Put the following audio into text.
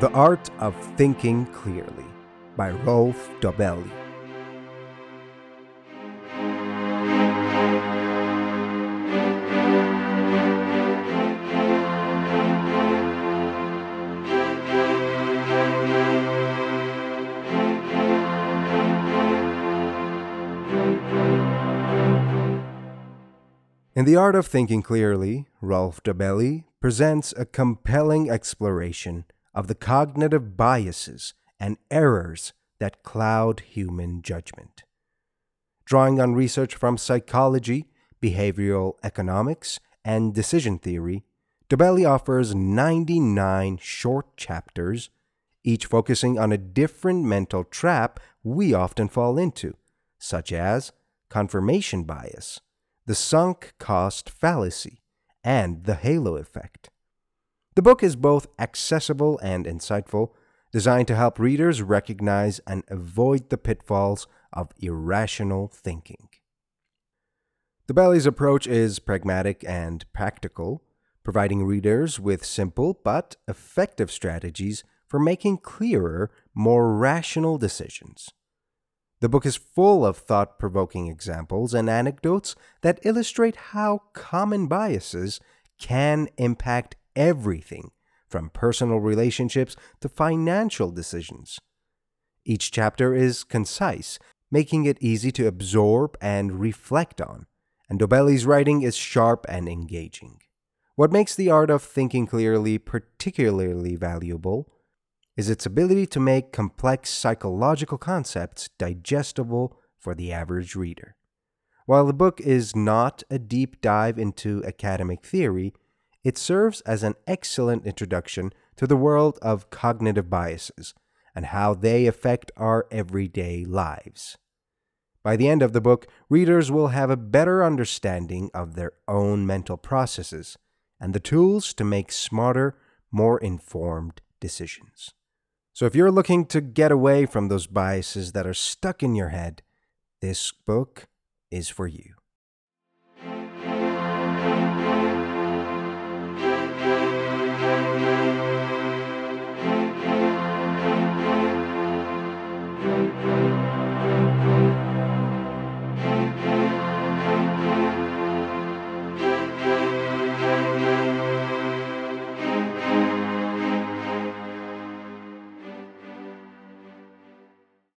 The Art of Thinking Clearly by Rolf Dobelli. In The Art of Thinking Clearly, Rolf Dobelli presents a compelling exploration of the cognitive biases and errors that cloud human judgment. Drawing on research from psychology, behavioral economics, and decision theory, Dobelli offers 99 short chapters, each focusing on a different mental trap we often fall into, such as confirmation bias, the sunk cost fallacy, and the halo effect. The book is both accessible and insightful, designed to help readers recognize and avoid the pitfalls of irrational thinking. Dobelli's approach is pragmatic and practical, providing readers with simple but effective strategies for making clearer, more rational decisions. The book is full of thought-provoking examples and anecdotes that illustrate how common biases can impact everything from personal relationships to financial decisions. Each chapter is concise, making it easy to absorb and reflect on, and Dobelli's writing is sharp and engaging. What makes The Art of Thinking Clearly particularly valuable is its ability to make complex psychological concepts digestible for the average reader. While the book is not a deep dive into academic theory, it serves as an excellent introduction to the world of cognitive biases and how they affect our everyday lives. By the end of the book, readers will have a better understanding of their own mental processes and the tools to make smarter, more informed decisions. So if you're looking to get away from those biases that are stuck in your head, this book is for you.